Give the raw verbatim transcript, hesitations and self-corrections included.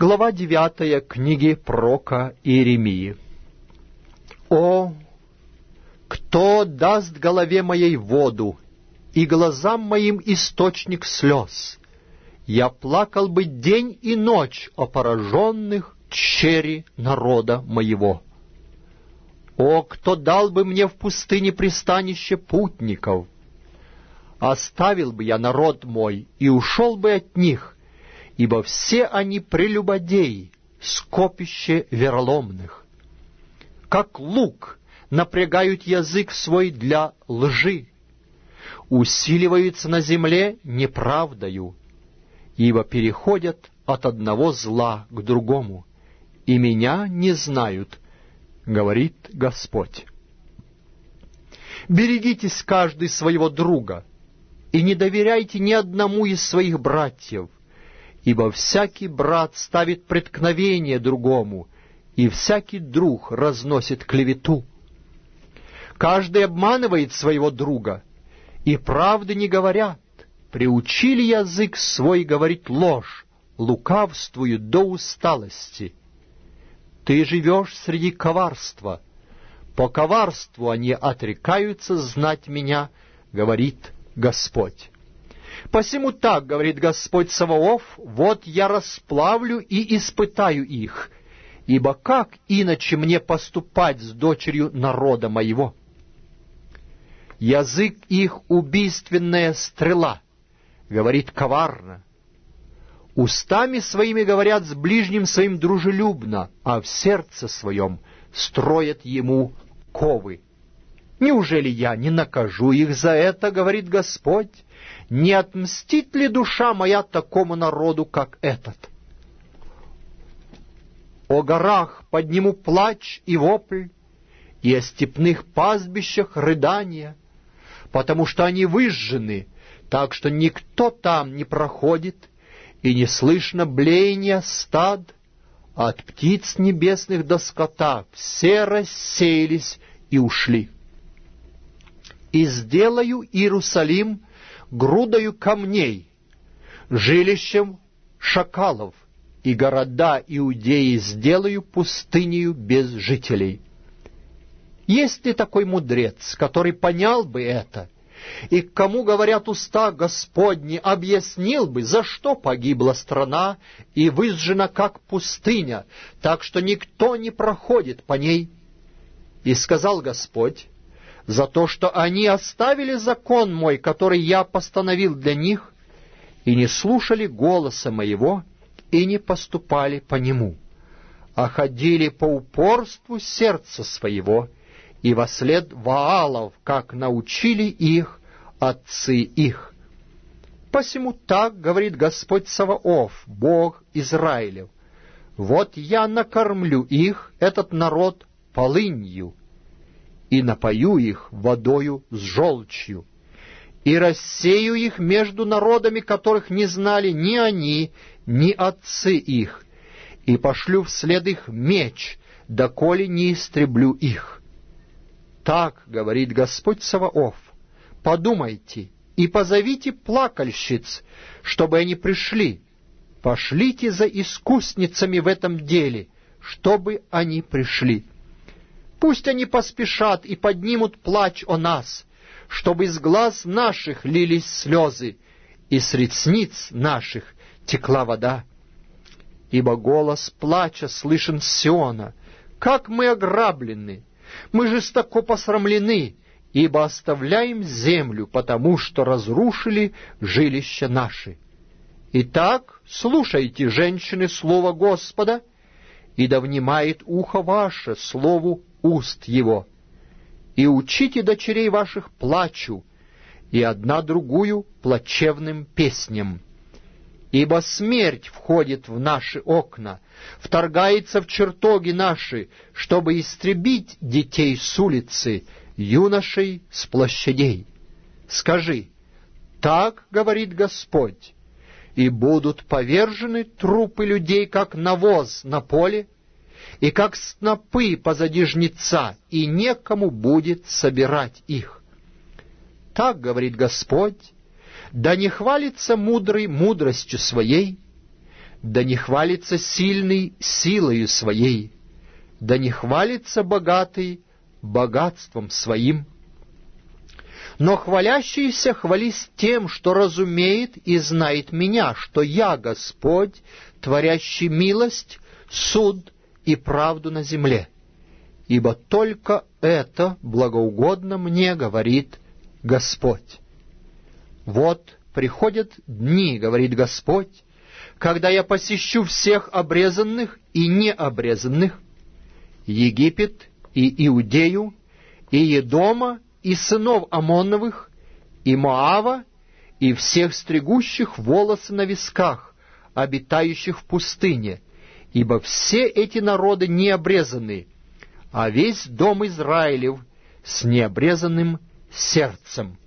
Глава девятая книги пророка Иеремии. «О, кто даст голове моей воду, и глазам моим источник слез? Я плакал бы день и ночь о пораженных чере народа моего. О, кто дал бы мне в пустыне пристанище путников! Оставил бы я народ мой и ушел бы от них, ибо все они прелюбодеи, скопище вероломных. Как лук напрягают язык свой для лжи, усиливаются на земле неправдою, ибо переходят от одного зла к другому, и меня не знают, говорит Господь. Берегитесь каждый своего друга, и не доверяйте ни одному из своих братьев, ибо всякий брат ставит преткновение другому, и всякий друг разносит клевету. Каждый обманывает своего друга, и правды не говорят. Приучили язык свой говорить ложь, лукавствуют до усталости. Ты живешь среди коварства. По коварству они отрекаются знать меня, говорит Господь. Посему так, говорит Господь Саваоф, вот я расплавлю и испытаю их, ибо как иначе мне поступать с дочерью народа моего? Язык их убийственная стрела, говорит коварно. Устами своими говорят с ближним своим дружелюбно, а в сердце своем строят ему ковы. Неужели я не накажу их за это, говорит Господь? Не отмстит ли душа моя такому народу, как этот? О горах подниму плач и вопль, и о степных пастбищах рыдания, потому что они выжжены, так что никто там не проходит, и не слышно блеяния стад. От птиц небесных до скота все рассеялись и ушли. И сделаю Иерусалим грудою камней, жилищем шакалов, и города Иудеи сделаю пустынею без жителей». Есть ли такой мудрец, который понял бы это, и к кому говорят уста Господни, объяснил бы, за что погибла страна и выжжена как пустыня, так что никто не проходит по ней? И сказал Господь: за то, что они оставили закон мой, который я постановил для них, и не слушали голоса моего, и не поступали по нему, а ходили по упорству сердца своего, и вослед Ваалов, как научили их отцы их. Посему так говорит Господь Саваоф, Бог Израилев: вот я накормлю их, этот народ, полынью, и напою их водою с желчью, и рассею их между народами, которых не знали ни они, ни отцы их, и пошлю вслед их меч, доколе не истреблю их. Так говорит Господь Саваоф: подумайте и позовите плакальщиц, чтобы они пришли. Пошлите за искусницами в этом деле, чтобы они пришли. Пусть они поспешат и поднимут плач о нас, чтобы из глаз наших лились слезы, и с ресниц наших текла вода. Ибо голос плача слышен с Сиона: как мы ограблены, мы жестоко посрамлены, ибо оставляем землю, потому что разрушили жилища наши. Итак, слушайте, женщины, слово Господа, и да внимает ухо ваше слову уст его. И учите дочерей ваших плачу, и одна другую плачевным песням. Ибо смерть входит в наши окна, вторгается в чертоги наши, чтобы истребить детей с улицы, юношей с площадей. Скажи: так говорит Господь, и будут повержены трупы людей, как навоз на поле, и как снопы позади жнеца, и некому будет собирать их. Так говорит Господь: да не хвалится мудрый мудростью своей, Да не хвалится сильный силою своей, да не хвалится богатый богатством своим. Но хвалящийся хвались тем, что разумеет и знает меня, что я Господь, творящий милость, суд и правду на земле. Ибо только это благоугодно мне, говорит Господь. Вот приходят дни, говорит Господь, когда я посещу всех обрезанных и необрезанных, Египет и Иудею, и Едома, и сынов Амоновых, и Моава, и всех стригущих волосы на висках, обитающих в пустыне, ибо все эти народы не обрезаны, а весь дом Израилев с необрезанным сердцем.